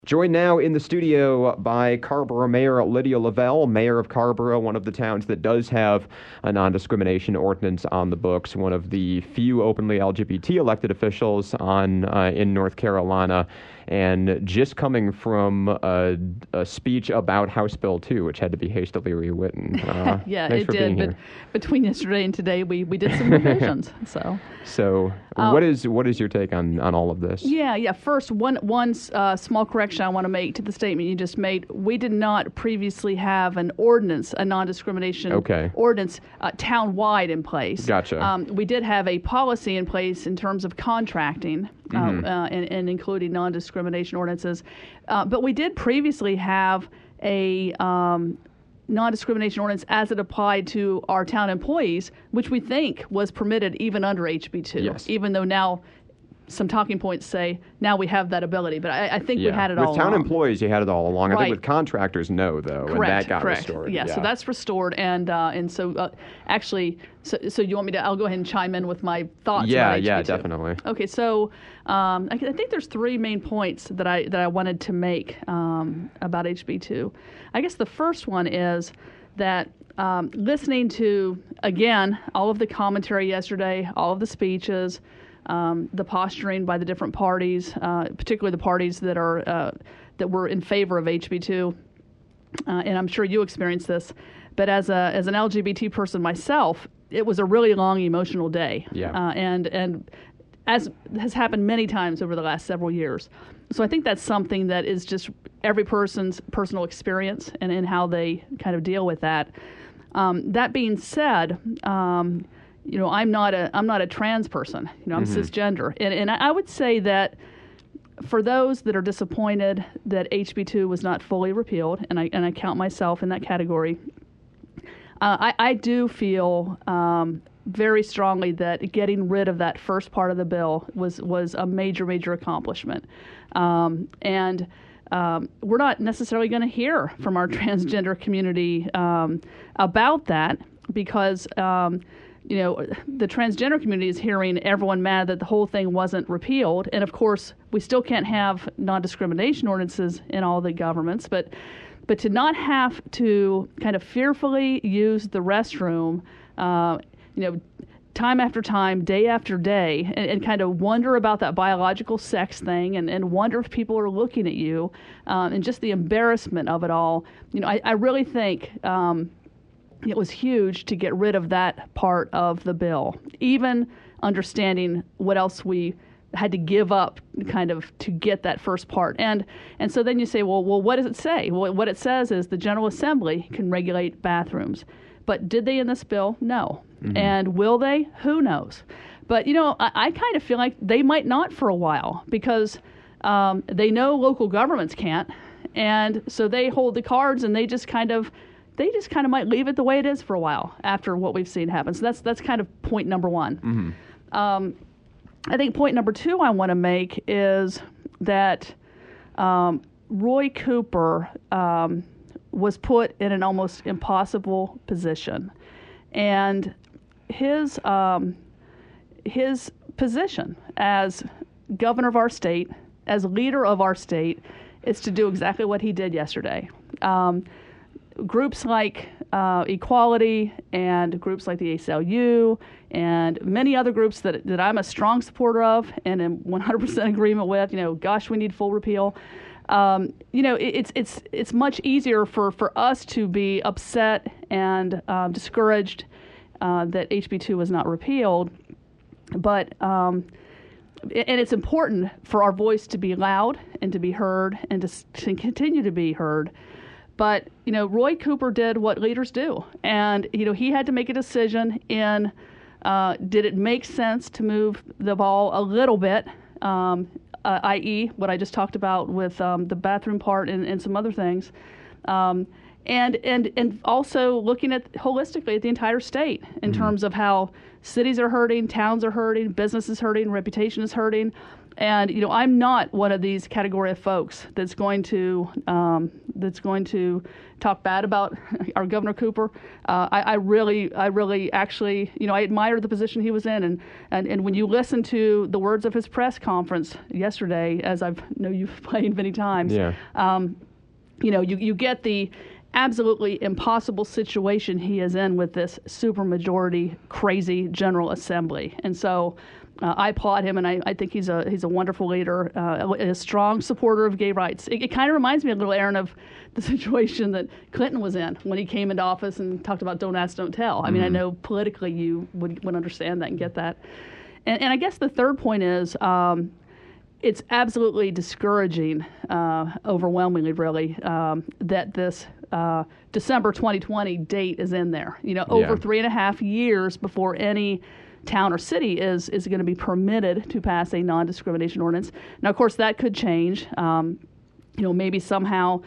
Joined now in the studio by Carrboro Mayor Lydia Lavelle, Mayor of Carrboro, one of the towns that does have a non-discrimination ordinance on the books, one of the few openly LGBT elected officials in North Carolina, and just coming from a speech about House Bill 2, which had to be hastily rewritten. Yeah, thanks it for did. being here. But between yesterday and today, we did some revisions. So what is your take on all of this? Yeah. First, one small correction I want to make to the statement you just made. We did not previously have an ordinance, a non-discrimination ordinance, town-wide in place. Gotcha. We did have a policy in place in terms of contracting and including non-discrimination ordinances. But we did previously have a non-discrimination ordinance as it applied to our town employees, which we think was permitted even under HB 2, yes. Even though now some talking points say now we have that ability. But I think we had it all along. With town employees, you had it all along. Right. I think with contractors, no, though. Correct, and that got correct. restored. Yeah, so that's restored. And so actually, so you want me to, I'll go ahead and chime in with my thoughts about HB 2. Yeah, definitely. Okay, so I think there's three main points that I wanted to make about HB 2. I guess the first one is that listening to, again, all of the commentary yesterday, all of the speeches, the posturing by the different parties, particularly the parties that were in favor of HB 2, and I'm sure you experienced this, but as an LGBT person myself, it was a really long emotional day. Yeah. And as has happened many times over the last several years. So I think that's something that is just every person's personal experience and in how they kind of deal with that. That being said, I'm not a trans person. I'm cisgender, and I would say that for those that are disappointed that HB 2 was not fully repealed, and I count myself in that category, I do feel very strongly that getting rid of that first part of the bill was a major accomplishment, and we're not necessarily going to hear from our transgender community about that because the transgender community is hearing everyone mad that the whole thing wasn't repealed, and of course we still can't have non-discrimination ordinances in all the governments, but to not have to kind of fearfully use the restroom, time after time, day after day, and kind of wonder about that biological sex thing and wonder if people are looking at you, and just the embarrassment of it all. I really think it was huge to get rid of that part of the bill, even understanding what else we had to give up kind of to get that first part. And so then you say, well, what does it say? Well, what it says is the General Assembly can regulate bathrooms. But did they in this bill? No. Mm-hmm. And will they? Who knows? But, I kind of feel like they might not for a while because they know local governments can't. And so they hold the cards and they just kind of might leave it the way it is for a while after what we've seen happen. So that's kind of point number one. Mm-hmm. I think point number two I want to make is that Roy Cooper was put in an almost impossible position. And his position as governor of our state, as leader of our state, is to do exactly what he did yesterday. Groups like Equality and groups like the ACLU and many other groups that I'm a strong supporter of and am 100% agreement with, gosh, we need full repeal. It's much easier for us to be upset and discouraged that HB 2 was not repealed, but and it's important for our voice to be loud and to be heard and to continue to be heard. But, Roy Cooper did what leaders do. And, he had to make a decision in did it make sense to move the ball a little bit, i.e. what I just talked about with the bathroom part and some other things. And also looking at holistically at the entire state in terms of how cities are hurting, towns are hurting, business is hurting, reputation is hurting. And I'm not one of these category of folks that's going to talk bad about our Governor Cooper. I really actually, I admire the position he was in, and when you listen to the words of his press conference yesterday, as I know you've played many times, you get the absolutely impossible situation he is in with this supermajority crazy General Assembly, and so. I applaud him, and I think he's a wonderful leader, a strong supporter of gay rights. It kind of reminds me a little, Aaron, of the situation that Clinton was in when he came into office and talked about don't ask, don't tell. I mean, I know politically you would understand that and get that. And I guess the third point is it's absolutely discouraging, overwhelmingly really, that this December 2020 date is in there. Over 3.5 years before any town or city is going to be permitted to pass a non-discrimination ordinance. Now, of course, that could change. Maybe somehow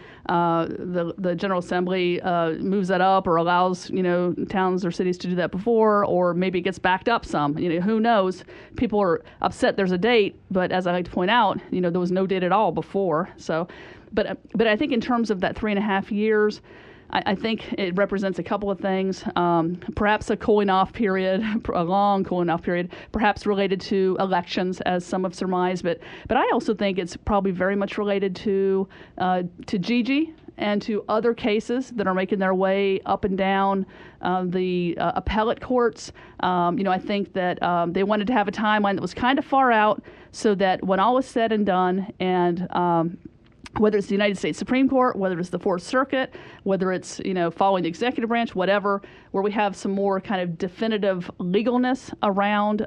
the General Assembly moves that up or allows, towns or cities to do that before, or maybe it gets backed up some. Who knows? People are upset there's a date, but as I like to point out, there was no date at all before. So, but I think in terms of that 3.5 years, I think it represents a couple of things. Perhaps a cooling off period, a long cooling off period, perhaps related to elections, as some have surmised. But I also think it's probably very much related to Gigi and to other cases that are making their way up and down the appellate courts. I think that they wanted to have a timeline that was kind of far out, so that when all was said and done, and whether it's the United States Supreme Court, whether it's the Fourth Circuit, whether it's, following the executive branch, whatever, where we have some more kind of definitive legalness around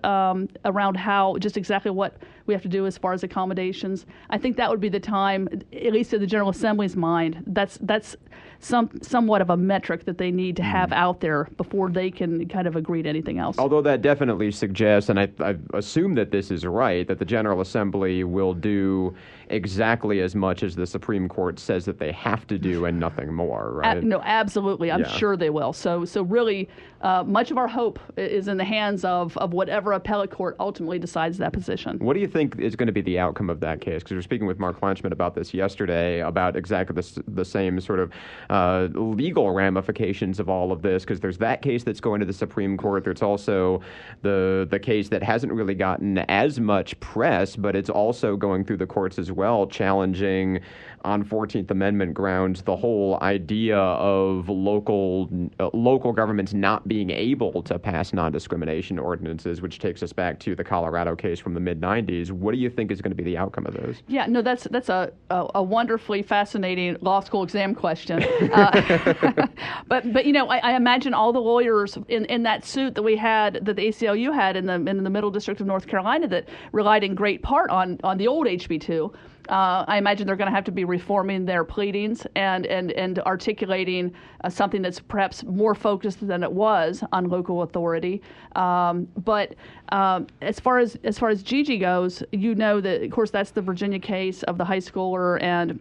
how just exactly what we have to do as far as accommodations. I think that would be the time, at least in the General Assembly's mind. That's somewhat of a metric that they need to have out there before they can kind of agree to anything else. Although that definitely suggests, and I assume that this is right, that the General Assembly will do exactly as much as the Supreme Court says that they have to do and nothing more, right? No, absolutely. I'm sure they will. So really, much of our hope is in the hands of whatever appellate court ultimately decides that position. What do you think is going to be the outcome of that case? Because we were speaking with Mark Fleischman about this yesterday, about exactly the same sort of legal ramifications of all of this, because there's that case that's going to the Supreme Court. There's also the case that hasn't really gotten as much press, but it's also going through the courts as well, challenging on 14th Amendment grounds the whole idea of local governments not being able to pass non-discrimination ordinances, which takes us back to the Colorado case from the mid-'90s. What do you think is going to be the outcome of those? Yeah, no, that's a wonderfully fascinating law school exam question. But I imagine all the lawyers in that suit that the ACLU had in the Middle District of North Carolina that relied in great part on the old HB2. I imagine they're going to have to be reforming their pleadings and articulating something that's perhaps more focused than it was on local authority. But as far as Gigi goes, that of course that's the Virginia case of the high schooler and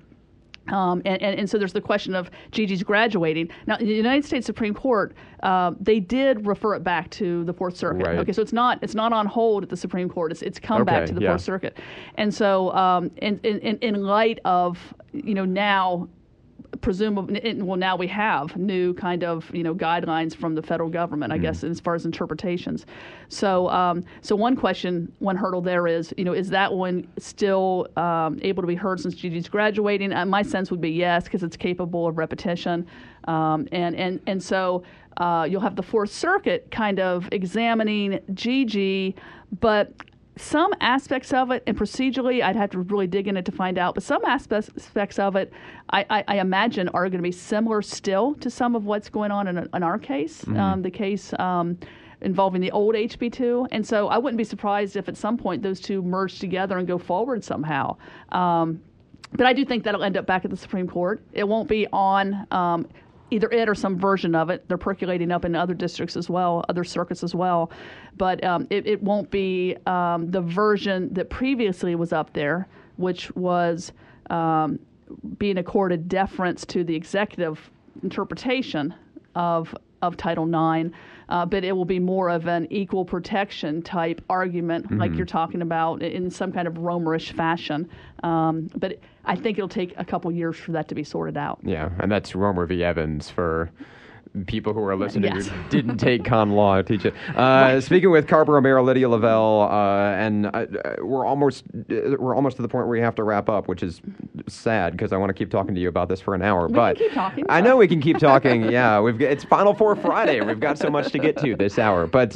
so there's the question of Gigi's graduating. Now, the United States Supreme Court, they did refer it back to the Fourth Circuit. Right. Okay, so it's not on hold at the Supreme Court. It's come back to the Fourth Circuit. And so in light of now, presumably, now we have new kind of guidelines from the federal government, I guess, as far as interpretations. So one hurdle there is that one still able to be heard since Gigi's graduating? My sense would be yes, because it's capable of repetition, and so you'll have the Fourth Circuit kind of examining Gigi, but some aspects of it, and procedurally, I'd have to really dig in it to find out, but some aspects of it, I imagine, are going to be similar still to some of what's going on in our case, the case involving the old HB2. And so I wouldn't be surprised if at some point those two merge together and go forward somehow. But I do think that'll end up back at the Supreme Court. It won't be on either it or some version of it. They're percolating up in other districts as well, other circuits as well. But it won't be the version that previously was up there, which was being accorded deference to the executive interpretation of of Title IX, but it will be more of an equal protection type argument, like you're talking about, in some kind of Romerish fashion. But I think it'll take a couple years for that to be sorted out. Yeah, and that's Romer v. Evans for people who are listening Yes. who didn't take con law teach it. Speaking with Carver Romero, Lydia Lavelle, and we're almost to the point where we have to wrap up, which is sad because I want to keep talking to you about this for an hour. We but can keep talking. I know we can keep talking. Yeah, it's Final Four Friday. We've got so much to get to this hour. But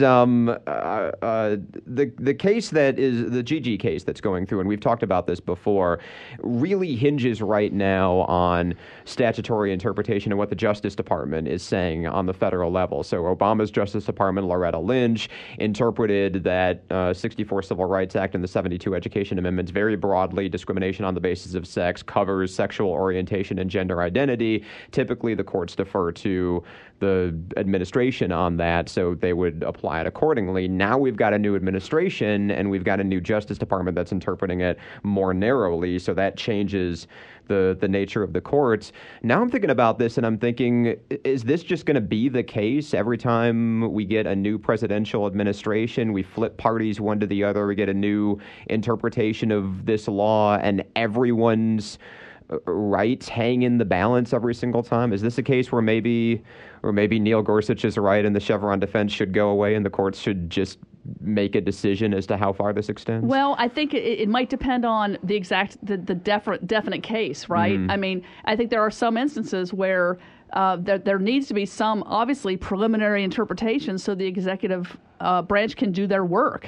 the case that is the Gigi case that's going through, and we've talked about this before, really hinges right now on statutory interpretation and what the Justice Department is saying on the federal level. So Obama's Justice Department, Loretta Lynch, interpreted that 64 Civil Rights Act and the 72 Education Amendments very broadly. Discrimination on the basis of sex covers sexual orientation and gender identity. Typically, the courts defer to the administration on that, so they would apply it accordingly. Now we've got a new administration, and we've got a new Justice Department that's interpreting it more narrowly, so that changes the nature of the courts. Now I'm thinking about this, and I'm thinking, is this just going to be the case every time we get a new presidential administration? We flip parties one to the other, we get a new interpretation of this law, and everyone's rights hang in the balance every single time? Is this a case where maybe Neil Gorsuch is right and the Chevron defense should go away and the courts should just make a decision as to how far this extends? Well, I think it might depend on the definite case, right? I mean, I think there are some instances where there needs to be some, obviously, preliminary interpretation so the executive branch can do their work,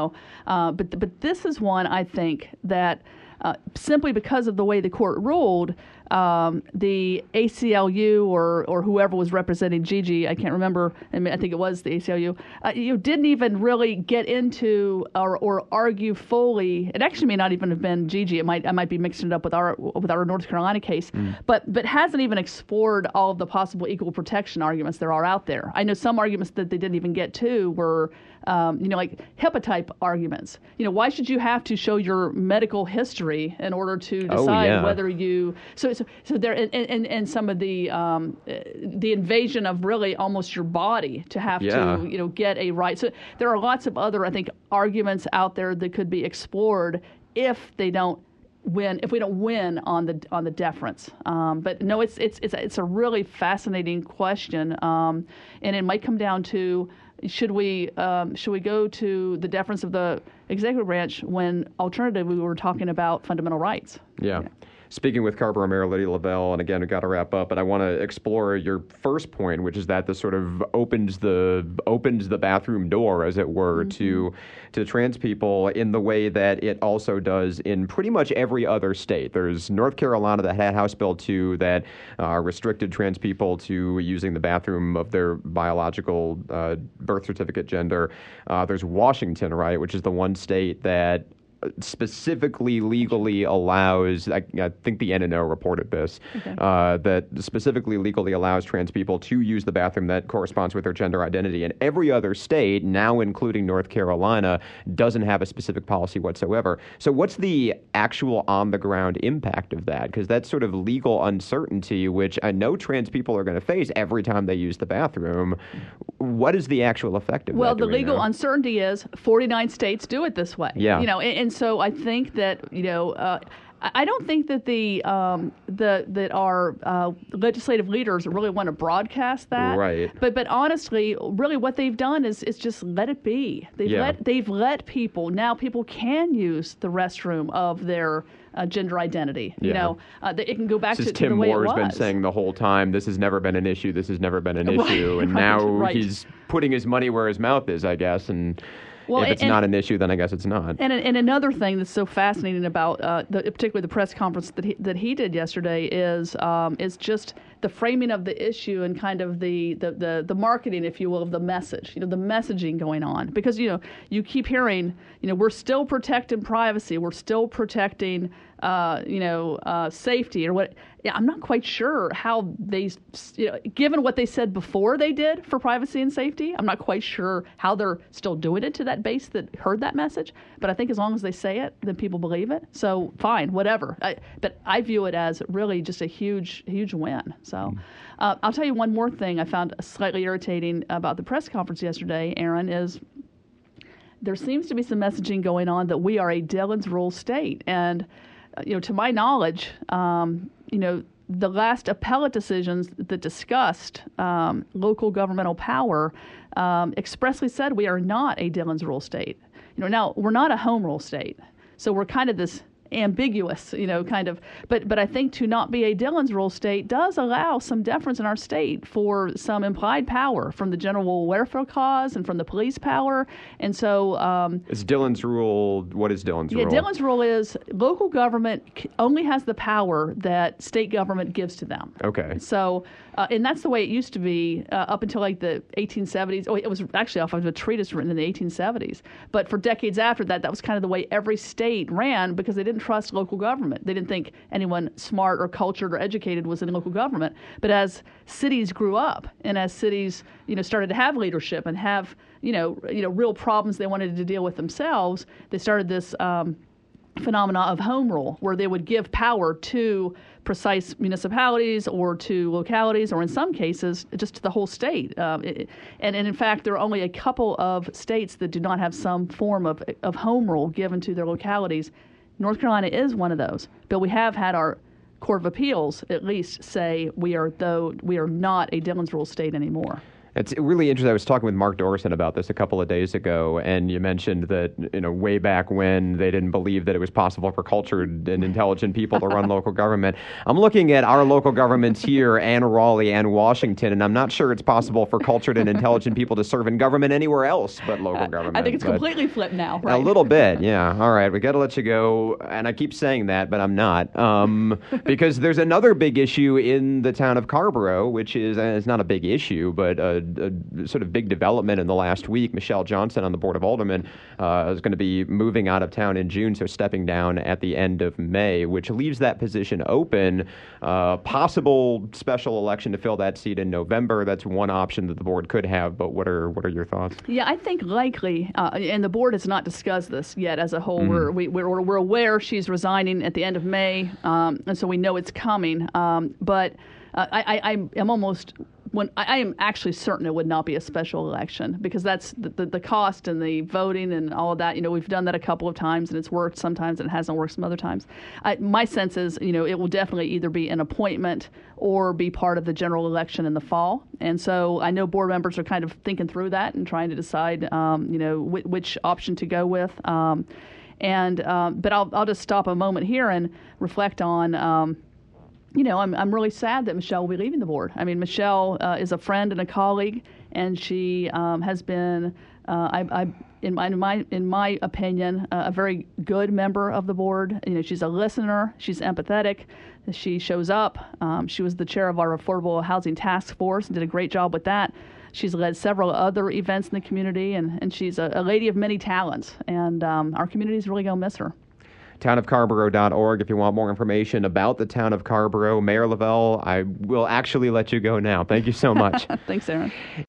But this is one, I think, that simply because of the way the court ruled, the ACLU or whoever was representing Gigi, I can't remember, I think it was the ACLU, didn't even really get into or argue fully. It actually may not even have been Gigi. I might be mixing it up with our North Carolina case, but hasn't even explored all of the possible equal protection arguments there are out there. I know some arguments that they didn't even get to were like HIPAA type arguments. Why should you have to show your medical history in order to decide whether you so there and some of the invasion of really almost your body to have to get a right. So there are lots of other, I think, arguments out there that could be explored if we don't win on the deference. But no, it's a really fascinating question, and it might come down to should we go to the deference of the executive branch when alternatively we were talking about fundamental rights. Yeah. Speaking with Carver Romero, Lydia Lavelle, and again, we've got to wrap up, but I want to explore your first point, which is that this sort of opens the bathroom door, as it were, to trans people in the way that it also does in pretty much every other state. There's North Carolina that had House Bill 2 that restricted trans people to using the bathroom of their biological birth certificate gender. There's Washington, right, which is the one state that specifically legally allows, I think the NNO reported this, that specifically legally allows trans people to use the bathroom that corresponds with their gender identity. And every other state, now including North Carolina, doesn't have a specific policy whatsoever. So what's the actual on-the-ground impact of that? Because that's sort of legal uncertainty, which I know trans people are going to face every time they use the bathroom. What is the actual effect of that? Well, the legal uncertainty is 49 states do it this way. Yeah. And so I think that, I don't think that that our legislative leaders really want to broadcast that. Right. But honestly, really what they've done is just let it be. They've let people. Now people can use the restroom of their gender identity. It can go back to Tim the way Moore's it was. been saying the whole time, this has never been an issue, this has never been an issue. And now he's putting his money where his mouth is, I guess. And if it's not an issue, then I guess it's not. And another thing that's so fascinating about particularly the press conference that he did yesterday is just the framing of the issue and kind of the marketing, if you will, of the message. The messaging going on, because you keep hearing we're still protecting privacy, we're still protecting safety or what. Yeah, I'm not quite sure how they, given what they said before they did for privacy and safety, I'm not quite sure how they're still doing it to that base that heard that message. But I think as long as they say it, then people believe it. So fine, whatever. But I view it as really just a huge, huge win. So I'll tell you one more thing I found slightly irritating about the press conference yesterday, Aaron, is there seems to be some messaging going on that we are a Dillon's Rule state. And, to my knowledge, the last appellate decisions that discussed local governmental power expressly said we are not a Dillon's Rule state. Now, we're not a home rule state, so we're kind of this ambiguous, but I think to not be a Dillon's Rule state does allow some deference in our state for some implied power from the general welfare clause and from the police power. And so is Dillon's Rule, what is Dillon's Rule? Yeah, Dillon's Rule is local government only has the power that state government gives to them. Okay. So, and that's the way it used to be up until like the 1870s. Oh, it was actually off of a treatise written in the 1870s. But for decades after that, that was kind of the way every state ran because they didn't trust local government. They didn't think anyone smart or cultured or educated was in local government. But as cities grew up and as cities, started to have leadership and have, real problems they wanted to deal with themselves, they started this phenomena of home rule, where they would give power to precise municipalities or to localities, or in some cases, just to the whole state. And in fact, there are only a couple of states that do not have some form of home rule given to their localities. North Carolina is one of those, but we have had our Court of Appeals at least say we are not a Dillon's Rule state anymore. It's really interesting. I was talking with Mark Dorson about this a couple of days ago, and you mentioned that, way back when they didn't believe that it was possible for cultured and intelligent people to run local government. I'm looking at our local governments here, and Raleigh and Washington, and I'm not sure it's possible for cultured and intelligent people to serve in government anywhere else but local government. I think it's completely flipped now, right? A little bit, yeah. All right, we got to let you go, and I keep saying that, but I'm not, because there's another big issue in the town of Carrboro, which is, it's not a big issue, but a sort of big development in the last week. Michelle Johnson on the Board of Aldermen is going to be moving out of town in June, so stepping down at the end of May, which leaves that position open. Possible special election to fill that seat in November. That's one option that the board could have, but what are your thoughts? Yeah, I think likely, and the board has not discussed this yet as a whole. Mm-hmm. We're aware she's resigning at the end of May, and so we know it's coming. But I am almost... I am actually certain it would not be a special election, because that's the cost and the voting and all of that. We've done that a couple of times, and it's worked sometimes and it hasn't worked some other times. My sense is, it will definitely either be an appointment or be part of the general election in the fall. And so I know board members are kind of thinking through that and trying to decide, which option to go with. But I'll just stop a moment here and reflect on. I'm really sad that Michelle will be leaving the board. I mean, Michelle is a friend and a colleague, and she has been, in my opinion, a very good member of the board. She's a listener. She's empathetic. She shows up. She was the chair of our Affordable Housing Task Force and did a great job with that. She's led several other events in the community, and she's a lady of many talents. And our community is really going to miss her. townofcarrboro.org if you want more information about the town of Carrboro. Mayor Lavelle, I will actually let you go now. Thank you so much. Thanks, Aaron.